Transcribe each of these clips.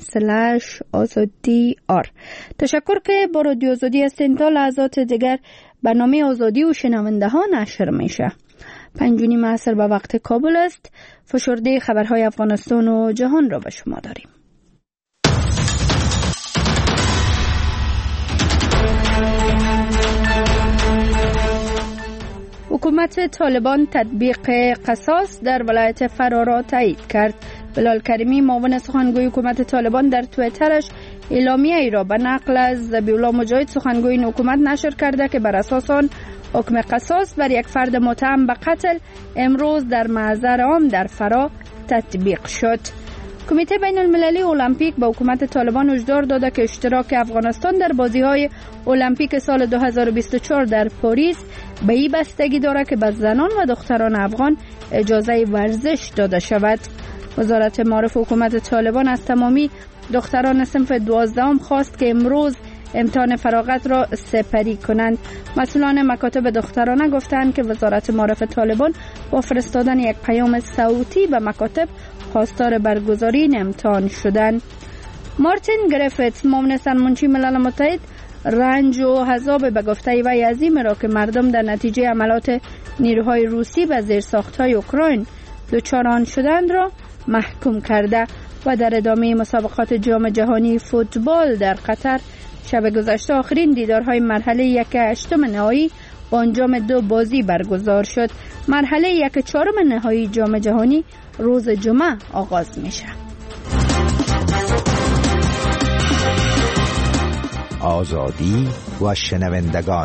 taleban.com/azadi.r. تشکر که با رادیو آزادی هستین. تا لحظات دیگر برنامه آزادی و شنونده ها نشر میشه. 5:30 عصر به وقت کابل است. فشرده خبرهای افغانستان و جهان را به شما داریم. حکومت طالبان تطبیق قصاص در ولایت فرا را تایید کرد. بلال کریمی معاون سخنگوی حکومت طالبان در توییترش اعلامیه ای را به نقل از ذبیح‌الله مجاهد سخنگوی این حکومت نشر کرده که بر اساس آن حکم قصاص بر یک فرد متهم به قتل امروز در محضر عام در فرا تطبیق شد. کمیته بین المللی المپیک به حکومت طالبان هشدار داده که اشتراک افغانستان در بازی‌های المپیک سال 2024 در پاریس به این بستگی دارد که به زنان و دختران افغان اجازه ورزش داده شود. وزارت معارف حکومت طالبان از تمامی دختران صنف 12 خواست که امروز امتحان فراغت را سپری کنند. مسئولان مکاتب دخترانه گفتند که وزارت معارف طالبان با فرستادن یک پیام صوتی به مکاتب خواستار برگزاری این امتحان شدند. مارتین گریفیت معاون سرمنشی ملل متحد رنج و عذاب به گفته وی عظیم را که مردم در نتیجه عملات نیروهای روسی به زیرساخت‌های اوکراین دچار آن شدند را محکوم کرده و در ادامه مسابقات جام جهانی فوتبال در قطر شب گذشته آخرین دیدارهای مرحله 1/8 نهایی با انجام 2 بازی برگزار شد. مرحله 1/4 نهایی جام جهانی روز جمعه آغاز میشه. آزادی و شنوندگان.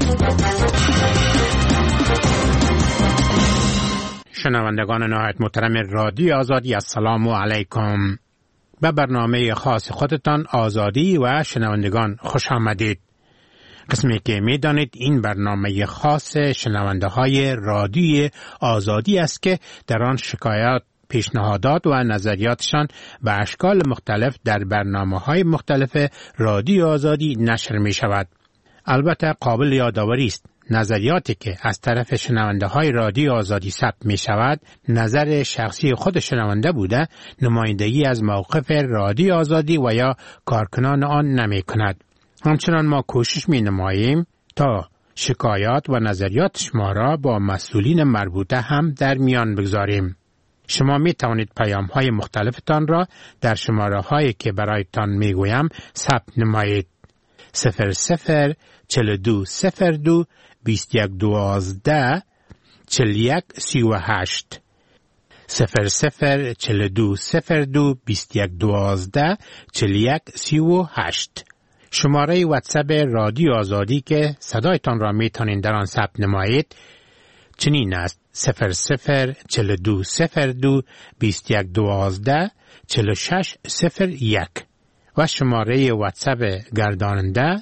شنوندگان نهایت محترم رادیو آزادی، السلام علیکم. به برنامه خاص خودتان آزادی و شنوندگان خوش آمدید. قسمی که می دانید این برنامه خاص شنونده های رادیو آزادی است که در آن شکایات، پیشنهادات و نظریاتشان به اشکال مختلف در برنامه‌های مختلف رادیو آزادی نشر می شود. البته قابل یادآوری است نظریاتی که از طرف شنونده های رادیو آزادی ثبت می شود نظر شخصی خود شنونده بوده، نمایندگی از موقف رادیو آزادی و یا کارکنان آن نمی کند. همچنان ما کوشش می نماییم تا شکایات و نظریات شما را با مسئولین مربوطه هم در میان بگذاریم. شما می توانید پیام های مختلفتان را در شماره هایی که برایتان می گویم ثبت نمایید. 004202 2112 4138 004202 2112 4138. شماره واتساپ رادیو آزادی که صدایتان را می توانید در آن ثبت نمایید چنین است: 004202 2112 4601 و شماره واتساپ گرداننده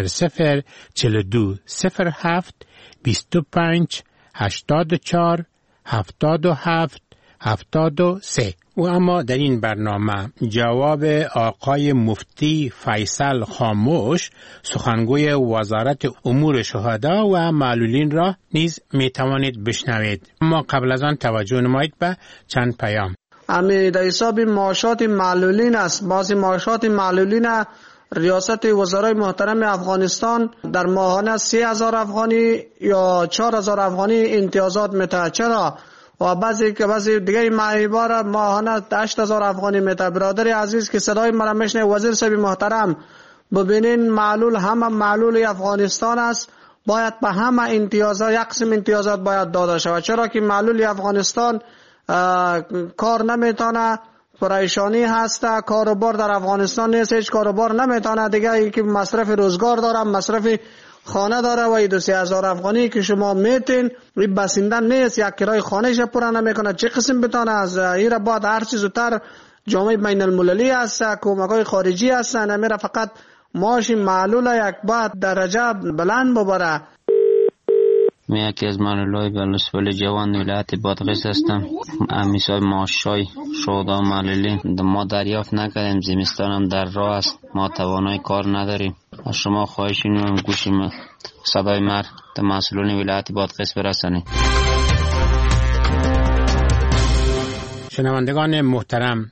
004207 25 84 77 73. و اما در این برنامه جواب آقای مفتی فیصل خاموش سخنگوی وزارت امور شهدا و معلولین را نیز می توانید بشنوید. اما قبل از آن توجه نمایید به چند پیام. در حساب معاشات معلولین است. بعضی معاشات معلولین ریاست وزرای محترم افغانستان در ماهانه 30,000 افغانی یا 4,000 افغانی امتیازات میده. چرا؟ و بعضی دیگه معیبار ماهانه 8,000 افغانی میده. برادر عزیز که صدای مرا میشنه، وزیر صاحب محترم ببینین معلول همه معلول افغانستان است، باید به همه امتیازات یک قسم امتیازات باید داده شود. چرا که معلول افغانستان کار نمیتونه، پریشانی هست، کاروبار در افغانستان نیست، هیچ کاروبار نمیتونه دیگه، که مصرف روزگار داره، مصرف خانه داره و 2,000 افغانی که شما میتین این بسنده نیست، یک کرای خانهش پورا نمیکنه، چه قسم بتونه از این را بعد هر چیز زودتر جامعه بین المللی هست، کمک‌های خارجی هست، نمیره فقط معاش معلول یک بعد درجه بلند ببره. من یکی از معلولای بلوسفل جوان ولایت بادغیس هستم. امیسای معاشای شهدا معلولین ما دریافت نکردیم، زمستانم در راه است، ما توانای کار نداریم. از شما خواهش اینو گوش صدای مر به مسئولین ولایت بادغیس برسانید. شنوندگان محترم،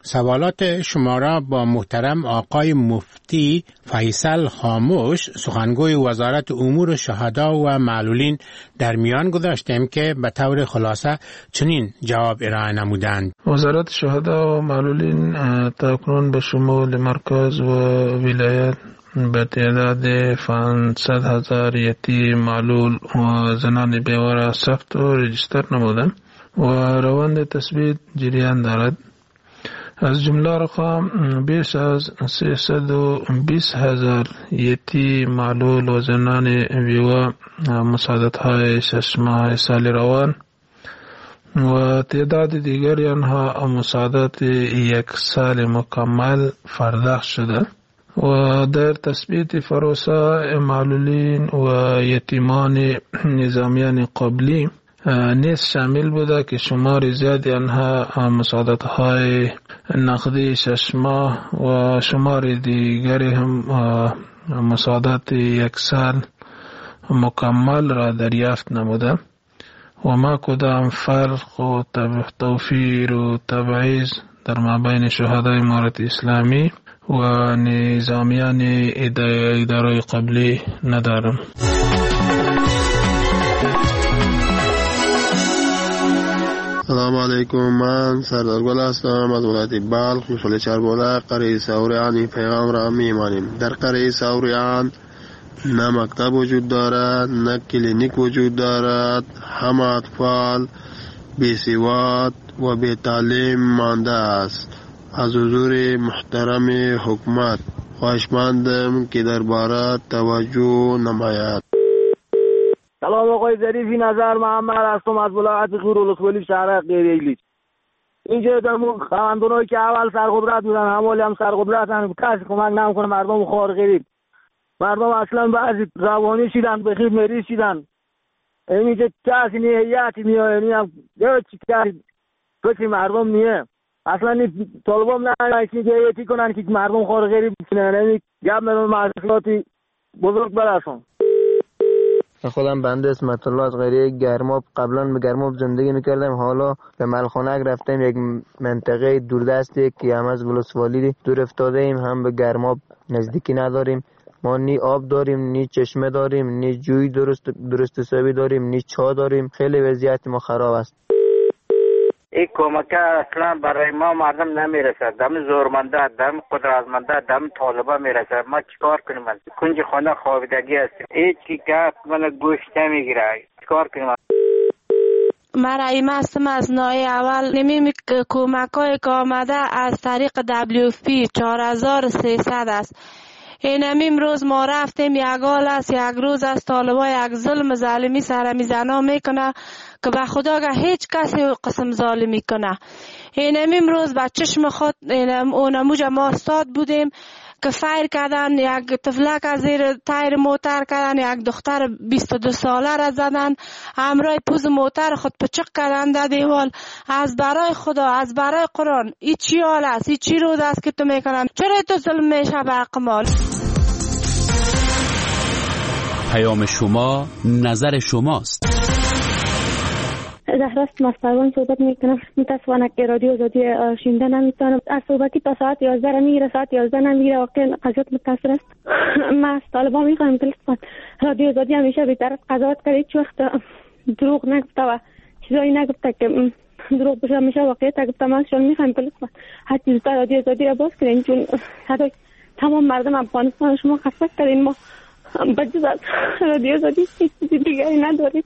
سوالات شما را با محترم آقای مفتی فیصل خاموش سخنگوی وزارت امور شهدا و معلولین در میان گذاشتیم که به طور خلاصه چنین جواب ارائه نمودند. وزارت شهدا و معلولین تاکنون به شمول مرکز و ولایت به تعداد 500,000 یتیم معلول و زنان بیواره ثبت و رجیستر نمودند و روند تثبیت جریان دارد. از جمله رقم بیش از 320,000 یتیم معلول و زنان بیوه مساعدت های 6 ماه سال روان و تعداد دیگری آنها مساعدت 1 سال مکمل پرداخت شده و در تثبیت پروسه معلولین و یتیمان نظامیان قبلی نیز شامل بوده که شمار زیادی آنها مساعدت های نقدی 6 ماه و شمار دیگری هم مساعدت 1 سال مکمل را دریافت نموده و ما کدام فرق و توفیر و تبعیض در مابین شهدای امارت اسلامی و نظامیان اداره قبلی ندارم. سلام علیکم، من سردار گل هستم از ولایت بلخ، محل چربوله، قریه سوریان. پیغام را میمانیم. در قریه سوریان نه مکتب وجود دارد، نه کلینیک وجود دارد. همه اطفال بی‌سواد و بی تعلیم مانده است. از حضور محترم حکومت خواهشمندم که درباره توجه نماید. سلام آقای ظریفی، نظر محمد هستم از ولایت غورالخولی شهر غیریلی. اینجا درمون خواندونایی که اول سرقدرت بودن همالی هم سرقدرتن، کسی کمک نمیکنه مردم خوار غریب. مردم اصلا بعضی روانی شدن، بخیر مریض شدن. اینجا کسی نیه، هیئتی نیه، یعنی هم چی کسی مردم نیه. اصلا طالبان نه که هیئتی کنن که مردم خوار غریب بکنن. یعنی گپ میرون محصولاتی بزرگ برسون. خودم بنده اسمت الله از قریه گرماب. قبلا به گرماب زندگی میکردم، حالا به ملخانک رفتیم، یک منطقه دوردستی که هم از ولسوالی دور افتاده ایم، هم به گرماب نزدیکی نداریم. ما نی آب داریم، نی چشمه داریم، نی جوی درست حسابی داریم، نی چا داریم. خیلی وضعیت ما خراب است. این کمک اصلا برای ما مردم نمیرسد. دم زورمنده، دم قدرتمنده، دم طالبا میرسد. ما چیکار کنیم؟ کنج خانه خوابیدگی هستیم. هیچ کی که من گوشت نمیگیره. چیکار کنیم؟ من رحیمه هستم از نای اول. نمی کمک های که آمده از طریق WFP 4300 است. این امروز ما رفتیم، یک حال است، یک روز است، طالبا یک ظلم ظالمی سر میزنا میکنه که به خدا که هیچ کسی قسم ظالمی کنه. این امروز به چشم خود اونموج ما استاد بودیم که فایر کردن، یک طفلک از زیر تایر موتر کردن، یک دختر 22 ساله را زدن، همراه پوز موتر خود پچق کردن در دیوال. از برای خدا، از برای قرآن، این چی حال است؟ این چی روز است که تو میکنن؟ چرا تو ظلم میشه به حق مال؟ پیام شما، نظر شماست. زهراست مستوان صحبت میکنم. متاسفانه که رادیو آزادی شنیده نمیتونم. از صحبتی تا ساعت 11 میگیره، ساعت 11 نمیگیره. واقعا قضیت متاثر است. ما از طالبان میخوایم که رادیو آزادی همیشه بی‌طرف قضاوت کرده، هیچ وقت دروغ نگفته و چیزایی نگفته که دروغ بشه. همیشه واقعیت گفته. ما شون میخوایم که هر چیز تا رادیو آزادی را باز کنین، چون صدای تمام مردم افغانستان شما خسته کردین. ما بجز از رادیو آزادی هیچ چیز دیگری نداریم.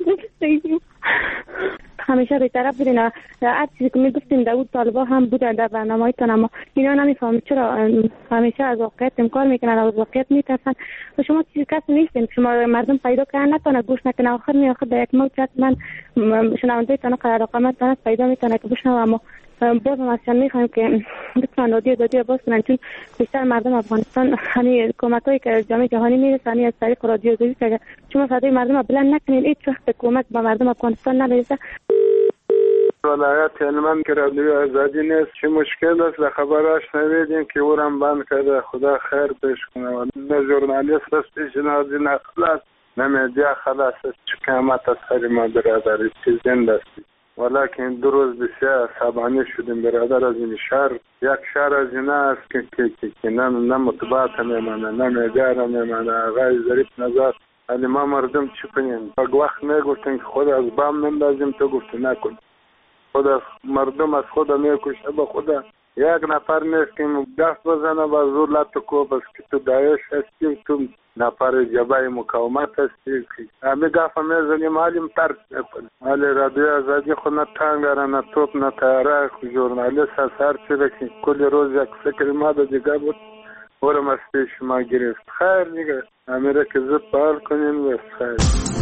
همیشه بی‌طرف بودین. هر چیزی که میگفتیم داود طالبا هم بودن در برنامه‌هایتان، اما اینا نمیفهمن چرا همیشه از واقعیت انکار میکنن، از واقعیت میترسن. و شما چیزی کسی نیستین شما مردم پیدا کردن نتونه گوش نکنه. آخر در یک موقع من شنونده تان قرار رقمت تان پیدا میتونه که بشنوه. اما باز هم ازشان میخوایم که بتونن رادیو آزادی باز کنن، چون بیشتر مردم افغانستان همین کمکایی که جامعه جهانی میرسه همین از طریق رادیو آزادی که شما صدای مردم بلند نکنین، هیچ وقت کمک به مردم افغانستان نمیرسه. ولایت هلمند که رادیو آزادی نیست، چه مشکل است؟ به خبرش نویدیم که او را بند کرده. خدا خیر پیش کنه. نه ژورنالیست است، پیشنهادی نخلاص، نه میدیا خلاص است. چه قیمت از سر ما برادری چه زنده است. ولکن 2 روز بسیار عصبانی شدیم برادر. از این شهر یک شهر از این است که نه مطبوعات میمانه، نه میدیار میمانه. آقای ظریف نژاد، ولی ما مردم چی کنیم؟ وقت میگفتن که خود از بام نندازیم، تو گفتی نکن. خود از مردم از خود میکشه به خدا. یک نفر نیست که دست بزنه و زور لط کوب است که تو داعش هستی، تو نفر جبهه مقاومت هستی. همه گفت میزنیم حالیم ترک میکنیم. ولی رادیو آزادی خود نه تانگ داره، نه توپ، نه تیاره. ژورنالیست از هر چی که کل روز یک فکر ما به دیگه بود برم از پیش ما گرفت. خیر دیگه امیره که زود پال کنیم و خیر.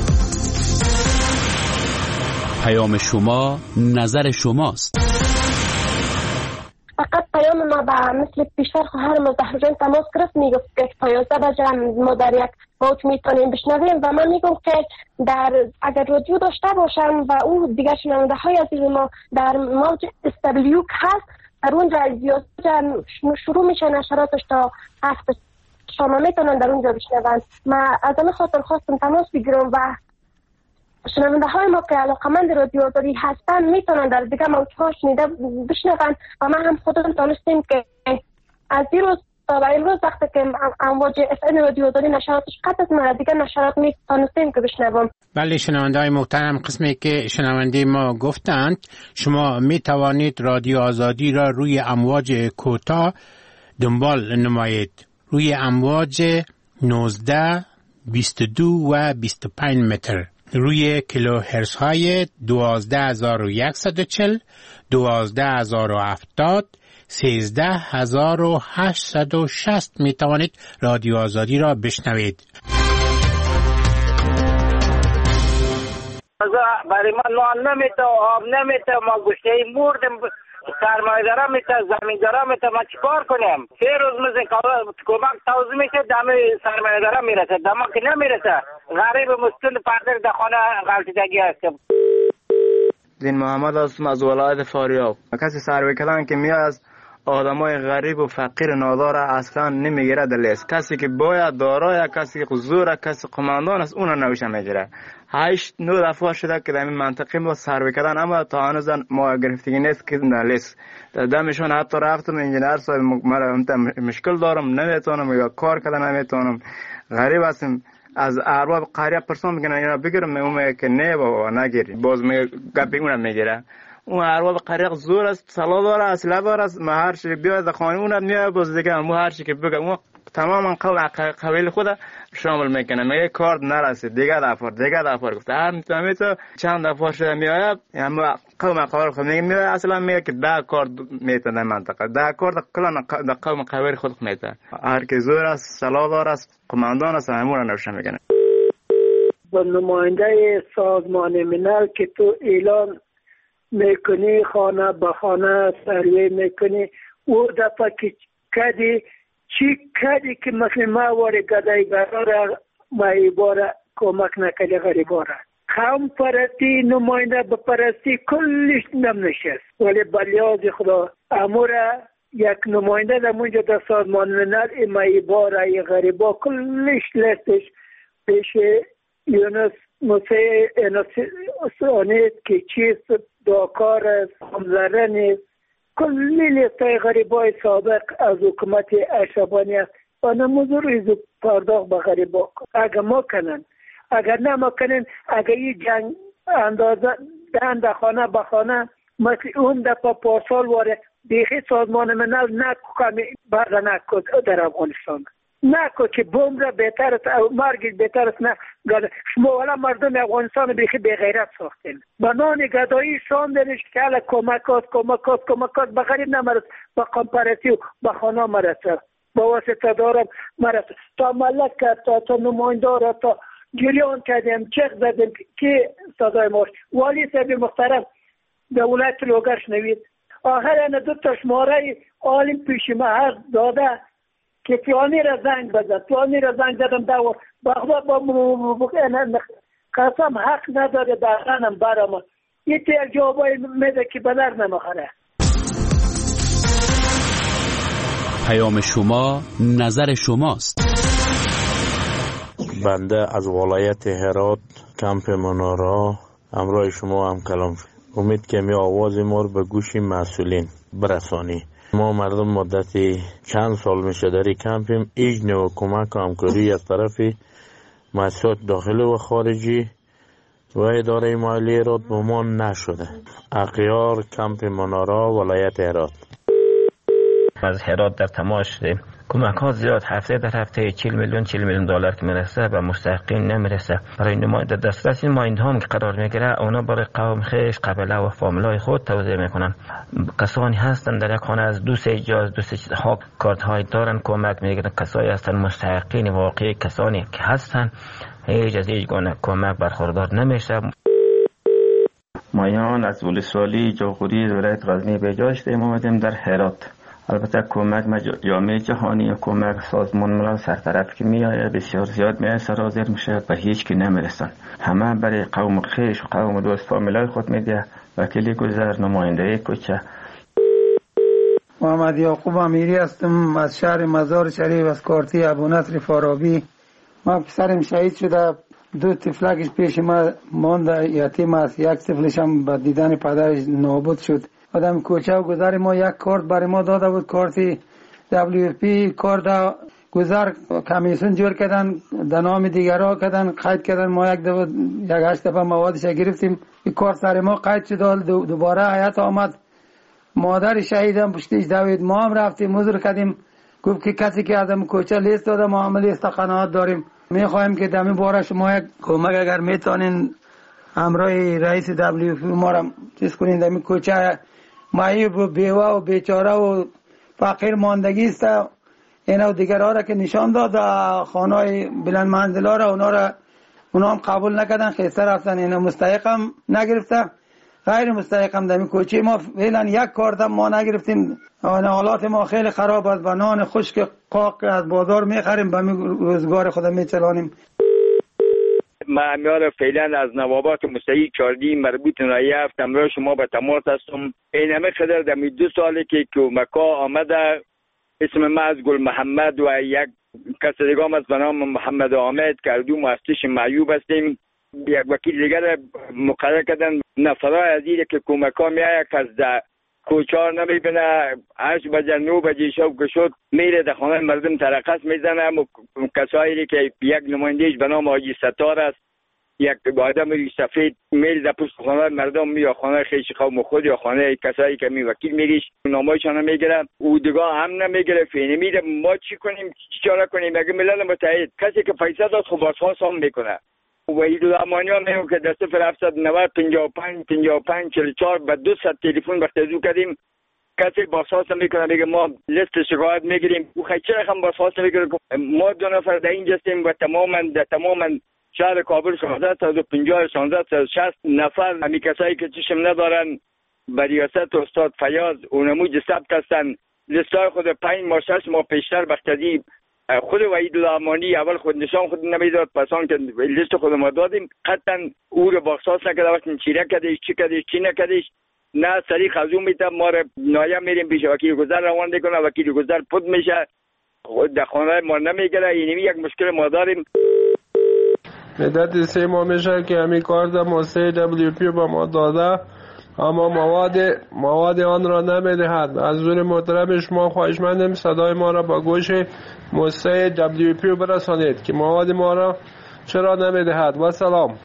پیام شما نظر شماست. فقط پیام ما به مثل پیشتر خواهرم از زهرجان تماس گرفت، میگفت که 15 بجه ما در یک موج میتونیم بشنویم و من میگم که اگر رادیو داشته باشن و او دیگر شنونده های عزیز ما در موج SW هست، در اونجا زیاد شروع میشه نشراتش تا 7 شما میتونن در اونجا بشنون. من از همه خاطر خواستم تماس بگیرم و شنونده های ما که علاقمند رادیو آزادی هستن میتونن در دیگه موجها شنیده بشنون و من هم خودم تانستیم که از دیروز تا به امروز وقتی که امواج FM رادیو آزادی نشراتش قطع از من دیگه نشرات میتونستیم که بشنوم. بله شنونده های محترم، قسمی که شنونده ما گفتند شما می توانید رادیو آزادی را روی امواج کوتاه دنبال نمایید، روی امواج 19 22 و 25 متر روی کیلوهرتز های 12140 12070 13860 می توانید رادیو آزادی را بشنوید. برای ما نان نمیته، آب نمیته، ما گوشته مردم، سرمایه‌دارا میته، زمیندارا میته، ما چیکار کنیم؟ 3 روز مثل کمک توزیع میشه، دم سرمایه‌دارا میرسه، دم که نمیرسه. غریب مسکین پردر در خانه غلطیدگی هستم. دین محمد هستم از ولایت فاریاب. کسی سروی کردن که میاد از آدمای غریب و فقیر نادار اصلا نمیگیره دلیس. کسی که باید دارای، کسی که زوره، کسی قماندان است، اون نوشه میگیره. 8-9 دفعه شده که در این منطقه ما سروی کردن، اما تا هنوز ما گرفتگی نیست که دلیس. دمشون حتی رفتم انجینر صاحب مشکل دارم، نمیتونم یا کار کردن نمیتونم. غریب هستم. از ارباب قریه پرسون میگن اینا بگیرم، میگم که نه بابا نگیری، باز گپی اونم میگیره. اون ارباب قریه زور است، سلا داره، اسلحه داره، ما هر چی بیاد خانه اونم میاد، باز دیگه ما هر چی که بگم اون تماما قبیل خود شامل میکنه. میگه کارت نرسید، دیگه دفعه گفت هر میتونه تو چند دفعه شده میاد، اما قوم قوار خود میگه اصلا میگه که 10 کارت میتونه منطقه 10 کارت کلا قوم قوار خود میتونه. هر کی زور است، سلا داره است، قماندان است، همون نوشه میکنه. با نماینده سازمان ملل که تو اعلان میکنی، خانه به خانه سروی میکنی، او دفعه که کدی چی کدی که مثل ما واره گدای براره ما ایباره کمک نکلی غریباره. قوم پرستی نماینده بپرستی کلش نم نشست، ولی بلیاز خدا اموره یک نماینده در منجا در سازمان ملل ما ایباره غریبا کلش لستش پیش یونس موسی انسانیت که چیست داکار است، همزره نیست، کلی لیستای غریبای سابق از حکومت اشربانی است و نموزو ریزو پرداخت به غریبا. اگر ما کنن، اگر نه ما کنن، اگر این جنگ اندازه دهنده خانه به خانه مثل اون دفعه پارسال واره بیخی سازمان ملل نکو کمی برده نکو در افغانستان نکو که بوم را بهتر است، مرگ بهتر است. نه شما والا مردم افغانستان بیخی به غیرت ساختین، بنان گدایی شاندنش که حالا کمکات به غریب نمرست، به قمپرسی و به خانه مرسه، با واسطه دارم مرسه، تا ملک کرد، تا نمایندار، تا جریان کردیم، چک زدیم که صدای ماش والی صاحب محترم دولت لوگر شنوید. آخر این 2 تا شماره عالم پیش ما هر داده که فلانی را زنگ بزد، فلانی را زنگ زدم دور بخدا با قسم حق نداره دارنم برام یه تیر جوابای میده که بدر نمخره. پیام شما نظر شماست. بنده از ولایت هرات کمپ منارا همراه شما هم کلام. امید که می آواز ما رو به گوش مسئولین برسانی. ما مردم مدتی چند سال میشه در این کمپیم، هیچ نوع کمک و همکاری از طرف مؤسسات داخلی و خارجی و اداره مالی هرات به ما نشده. اغیار کمپ منارا ولایت هرات. از هرات در تماس کمک ها زیاد، هفته در هفته 40 میلیون دلار که میرسه و مستحقین نمیرسه. برای نماینده دسترس نماینده هم که قرار میگیره، اونا برای قوم خیش، قبیله و فامیلای خود توزیع میکنن. کسانی هستن در یک خانه از 2-3 جاز 2-3 ها کارت های دارن کمک میگیرن. کسایی هستن مستحقین واقعی، کسانی که هستن هیچ از هیچ گونه کمک برخوردار نمیشه. مایان از ولسوالی جاغوری ولایت غزنی به جا شدیم اومدیم در هرات. البته کمک جامعه جهانی و کمک سازمان ملل سرطرف که میآید بسیار زیاد میآید سرازیر میشه، به هیچ کی نمیرسن. همه برای قوم خیش و قوم دوست فامیلای خود میده. وکیل گذر، نماینده کوچه. محمد یعقوب امیری هستم از شهر مزار شریف، از کارتی ابونصر فارابی. ما پسرم شهید شده، 2 طفلکش پیش ما مانده، یتیم است. یک طفلش هم با دیدن پدرش نابود شد. آدم کوچه و گذر ما یک کارت برای ما داده بود، کارتی WFP. کارت گذر کمیسیون جور کردن، در نام دیگرها کردن، قید کردن. ما یک 8 دفعه موادش گرفتیم. این کارت سر ما قید شد. دوباره حیات آمد. مادر شهیدم پشتیش دوید. ما هم رفتیم حضور کردیم. گفت که کسی که آدم کوچه لیست داده ما هم لیست قناعت داریم. میخوایم که دمی باره شما یک کمک اگر میتونین همراه رئیس WFP ما را چیز کنین. دمی کوچه معیوب و بیوه و بیچاره و فقیر ماندگی است. اینا و دیگرها را که نشان داد خانه‌های بلند منزلا را، اونا هم قبول نکردن، خیسته رفتن. اینا مستحق هم نگرفته، غیر مستحق هم. دمی کوچه ما فعلا یک کارت هم ما نگرفتیم. حالات ما خیلی خراب است. با نان خشک قاق از بازار میخریم، به روزگار خود میچلانیم. من میار فعلا از نوابات مستحق چاردی مربوط نایه هفتم را شما به تماس هستم. این همه قدر دمی 2 ساله که کمکا آمده. اسم من از گل محمد و یک کس دیگه هم از به نام محمد آمد که دو مؤسسش معیوب هستیم. یک وکیل دیگر مقرر کردن. نفرای عزیزی که کمکا میایه که از کوچار نمیبینه، 8 بجه 9 بجه شب که شد میره در خانه مردم ترقص میزنه. کسایی که یک نمایندهش به نام حاجی ستار است، یک آدم سفید میل در پشت خانه مردم یا خانه خیش قوم خود یا خانه کسایی که می وکیل میریش نامایشان نمیگیره. او دیگه هم نمیگیره. فینه میده. ما چی کنیم؟ چی چاره کنیم؟ اگه ملل متحد کسی که پیسه داد خب بازخواست هم میکنه. وحید الامانی ها میگم که در 0790 55 55 44 به 200 تلفن بختزو کردیم. کسی بازخواست میکنه بگه ما لیست شکایت میگیریم. او خیلی چرا هم بازخواست میکنه؟ ما 2 نفر در اینجا هستیم و تماما شهر کابل 1650 1660 نفر همی کسایی که چشم ندارن به ریاست استاد فیاض اونموج ثبت هستن. لیستای خود 5 ماه 6 ماه پیشتر بختزی خود وحید الامانی اول خود نشان خود نمیداد، پسان که لیست خود ما دادیم قطعا او رو بازخواست نکرده. وقتی چیره کردیش چی کردیش چی نکردیش نه سریع خزو میتم. ما رو نایم میریم پیش وکیل گذر روان میکنه. وکیل گذر پد میشه در خانه ما نمیگره. اینمی یک مشکل ما داریم. مدت 3 ماه میشه که همین کار در مؤسسه WFP با ما داده، اما مواد آن را نمیدهد. از حضور محترم شما خواهشمندم صدای ما را با گوش مؤسسه WFP برسانید که مواد ما را چرا نمیدهد. و سلام.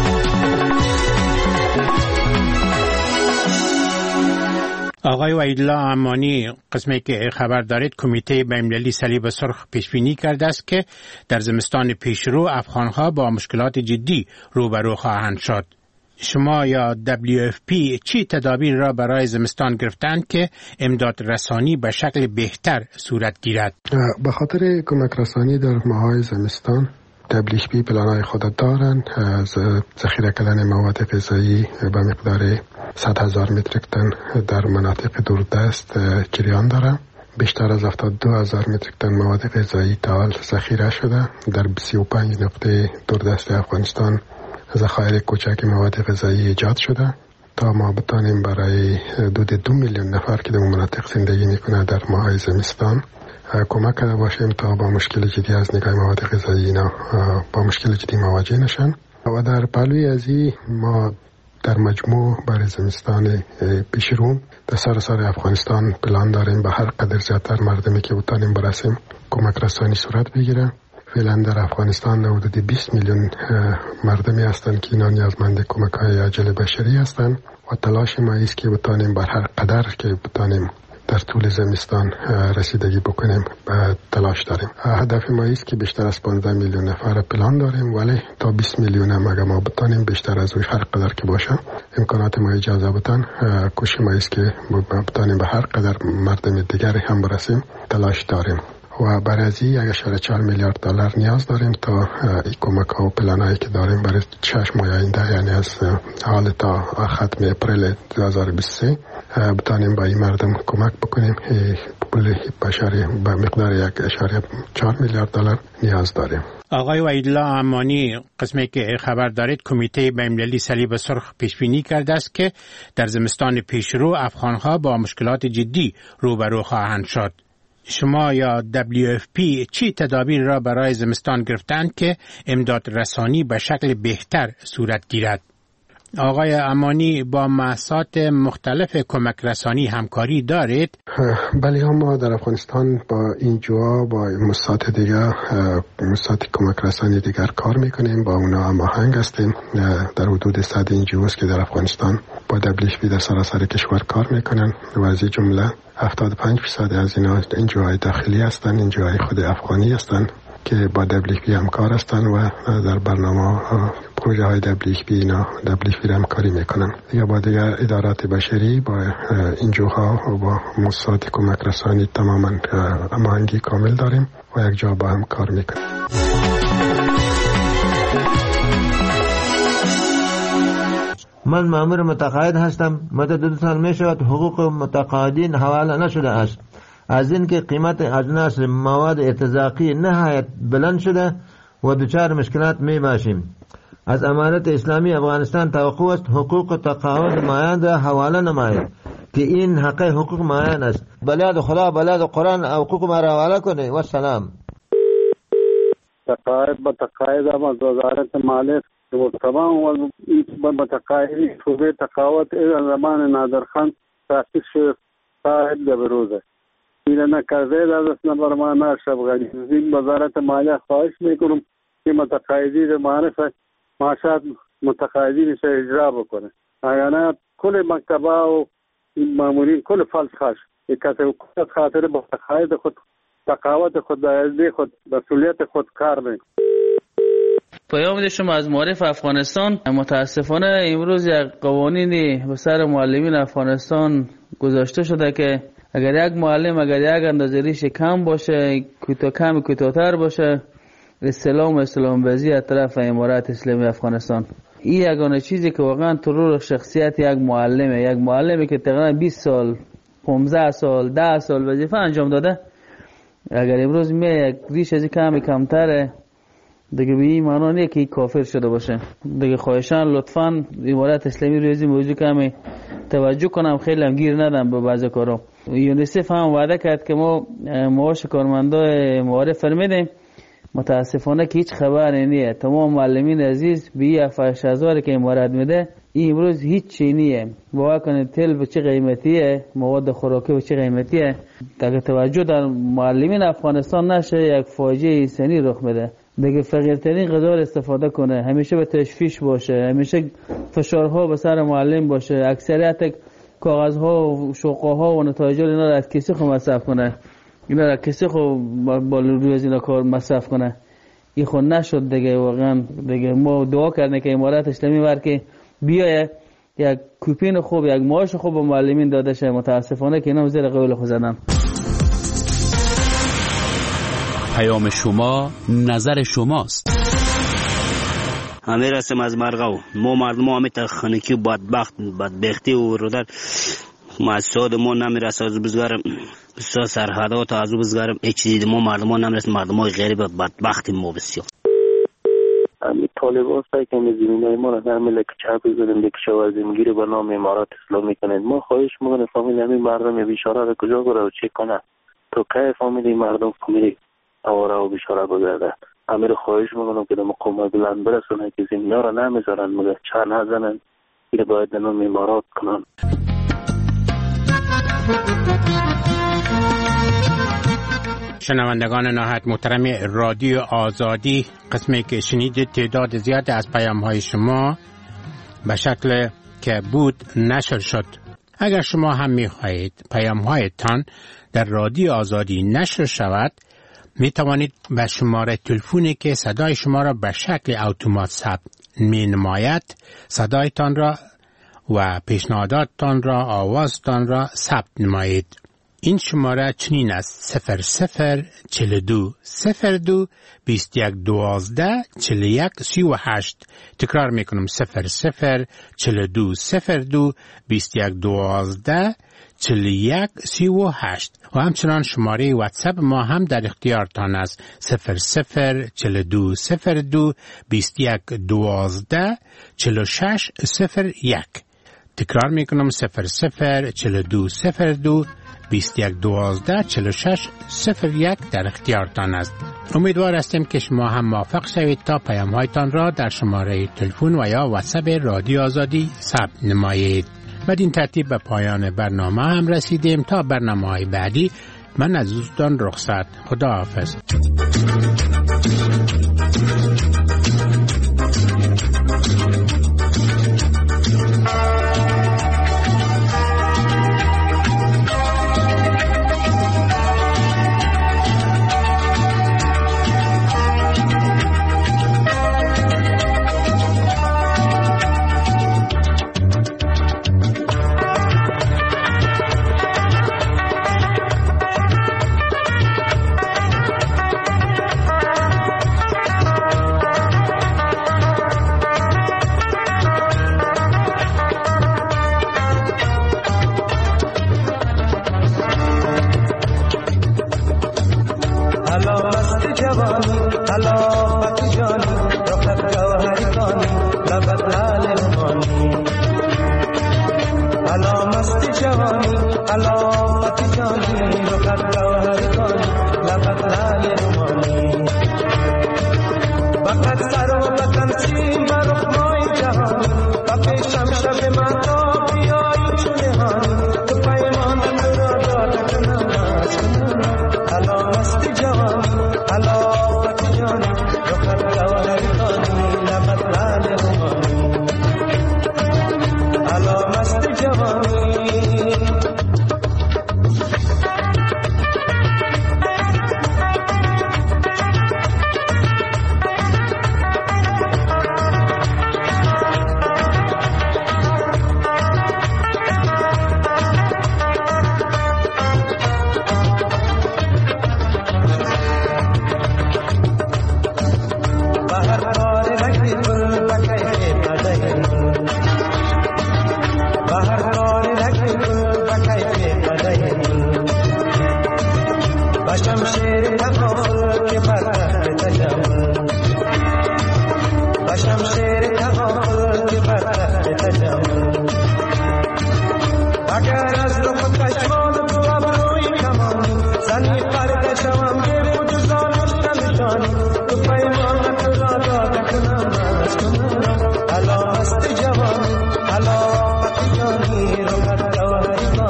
آقای وحیدالله امانی، قسمی که خبر دارید کمیته بین‌المللی صلیب سرخ پیشبینی کرده است که در زمستان پیشرو افغانها با مشکلات جدی روبرو خواهند شد. شما یا WFP چی تدابیر را برای زمستان گرفتند که امداد رسانی به شکل بهتر صورت گیرد؟ به خاطر کمک رسانی در ماهای زمستان WFP پلان‌های خود دارند. از ذخیره کردن مواد غذایی به مقدار 100,000 متریک تن در مناطق دوردست جریان داره. بیشتر از 72,000 متریک تن مواد غذایی تا حال ذخیره شده. در 35 نقطه دوردست افغانستان ذخایر کوچک مواد غذایی ایجاد شده تا ما بتانیم برای حدود 2 میلیون نفر که در مناطق زندگی میکنه در ماهای زمستان کمک کرده باشیم تا با مشکل جدی از نگاه مواد غذایی اینا با مشکل جدی مواجه نشن. و در پهلوی از این ما در مجموع برای زمستان پیش رو در سراسر افغانستان پلان داریم به هر قدر زیادتر مردمی که بتانیم برسیم کمک رسانی صورت بگیره. فعلا در افغانستان حدود 20 میلیون مردمی هستند که اینا نیازمند کمک های عاجل بشری هستند و تلاش ما است که بتانیم بر هر قدر که بتانیم در طول زمستان رسیدگی بکنیم و تلاش داریم. هدف ما است که بیشتر از 15 میلیون نفر پلان داریم، ولی تا 20 میلیون هم اگر ما بتانیم بیشتر از اون هر قدر که باشه امکانات ما اجازه بدن کوشش ما است که بتانیم به هر قدر مردم دیگری هم برسیم تلاش داریم و برای از 1.4 میلیارد دلار نیاز داریم تا این کمک ها و پلانایی که داریم برای 6 ماه آینده، یعنی از حال تا ختم اپریل 2023 بتانیم با این مردم کمک بکنیم. پول بشری به مقدار 1.4 میلیارد دلار نیاز داریم. آقای وحیدالله امانی، قسمی که خبر دارید کمیته بین‌المللی صلیب سرخ پیش بینی کرده است که در زمستان پیشرو افغان‌ها با مشکلات جدی روبرو خواهند شد. شما یا WFP چی تدابیر را برای زمستان گرفتند که امداد رسانی به شکل بهتر صورت گیرد؟ آقای امانی، با مؤسسات مختلف کمک رسانی همکاری دارید؟ بله، ما در افغانستان با اینجا با مؤسسات دیگر، مؤسسات کمک رسانی دیگر کار میکنیم، با اونا هماهنگ هستیم. در حدود 100 NGOs که در افغانستان با WFP در سراسر کشور کار میکنن و از این جمله 75% از اینا NGOهای داخلی هستن، NGOهای خود افغانی هستن که با WFP همکار هستن و در برنامه پروژه های WFP اینا WFP همکاری میکنن. یا با دیگر ادارات بشری، با NGOها و با مؤسسات کمک رسانی تماما هماهنگی کامل داریم و یک جا با هم کار میکنیم. من مأمور متقاعد هستم. مدت 2 سال می شود حقوق متقاعدین حواله نشده است. از این که قیمت اجناس مواد ارتزاقی نهایت بلند شده و دچار مشکلات می باشیم. از امارت اسلامی افغانستان توقع است حقوق تقاعد مایان را حواله نماید که این حق حقوق مایان است. بلاد خدا، بلاد قرآن حقوق ما را حواله کنه. و سلام. تقاعد با تقاعد از وزارت مالیه و تمام متقاعدین صوبه تقاعد زمان نادرخان تاسیس شد صاحب بروزه این نکرده از نبرمان شب غنی وزارت مالیه خواهش میکنم که متقاعدین معرفت معاشات متقاعدین سے اجرا بکنه. اگر کل مکتبه و مامورین کل فلس خاش یک خاطر با تقاعد خود تقاعد خود دایره خود مسئولیت خود کار میکنه. پیام شما از معارف افغانستان. متاسفانه امروز یک قوانینی به سر معلمین افغانستان گذاشته شده که اگر یک معلم اگر یک اندازه ریش کم باشه، کوتاه‌تر باشه، استلام بازی از طرف امارات اسلامی افغانستان. این یگانه چیزی که واقعا ترور شخصیت یک معلمی که تقریبا 20 سال 15 سال 10 سال وظیفه انجام داده، اگر امروز یک ریش از کمتره دیگه به این معنا نیست که کافر شده باشه. دیگه خواهشان لطفاً امارات اسلامی روی این موضوع کمی توجه کنم، خیلی هم گیر ندم به بعضی کارا. یونیسف هم وعده کرد که ما معاش کارمندای معارف فرمیدیم، متاسفانه که هیچ خبری نیست. تمام معلمین عزیز به 7000 که امارات میده این امروز هیچ چی نیست. باور کنید تل به چه قیمتیه، مواد خوراکی به چه قیمتیه. اگه توجه در معلمین افغانستان نشه یک فاجعه انسانی رخ میده. دیگه فقیرترین غذا استفاده کنه، همیشه به تشویش باشه، همیشه فشارها به سر معلم باشه، اکثریت کاغذها و شوقها و نتایج اینا را از کسی خود مصرف کنه، اینا را کسی خود با روی از اینا کار مصرف کنه. این خود نشد دیگه. واقعا دیگه ما دعا کردیم که امارات اسلامی ورکه بیایه یک کوپین خوب، یک معاش خوب به معلمین داده شه. متاسفانه که اینا زیر قول خود زدن. پیام شما نظر شماست. امیر هستم از مرغاو. ما مردم همه خنکی بدبختی و رودر مسعود ما نمیرسه. از بزرگم بسیار سرحدا تا از بزرگم هیچ چیزی ما مردم نمیرسه. مردم های غریب بدبختی ما بسیار. امی طالبان سعی کنید زمینای ما را در ملک چپ بزنیم به کشاورزی به نام امارات اسلامی کنید. ما خواهش میکنیم فامیل همین مردم بیچاره را کجا بره و چه کنه تو که فامیل مردم فامیل آواره و بیچاره بگرده. امیر خواهش میکنم که در مقام بلند برسونه که زمین ها را نمیذارن مگر چند نزنن این باید در نام امارات کنن. شنوندگان نهایت محترم رادیو آزادی، قسمی که شنیدید تعداد زیاد از پیام‌های شما به شکل که بود نشر شد. اگر شما هم می‌خواهید پیام‌هایتان در رادیو آزادی نشر شود، می توانید به شماره تلفنی که صدای شما را به شکل اتومات ثبت می نماید صدایتان را و پیشنهاداتتان را، آوازتان را ثبت نمایید. این شماره چنین است: 0042 02 21 12 41 38. تکرار میکنم: 0042 02 21 12 41 38. و همچنان شماره واتساپ ما هم در اختیارتان است: 0042 02 21 12 46 01. تکرار میکنم: 0042 02 21 12 46 01 در اختیارتان است. امیدوار هستیم که شما هم موافق شوید تا پیام‌هایتان را در شماره تلفن و یا واتساپ رادیو آزادی ثبت نمایید. بدین ترتیب به پایان برنامه هم رسیدیم. تا برنامه‌های بعدی من از دوستان رخصت. خداحافظ.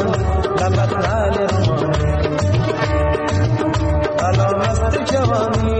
Jawani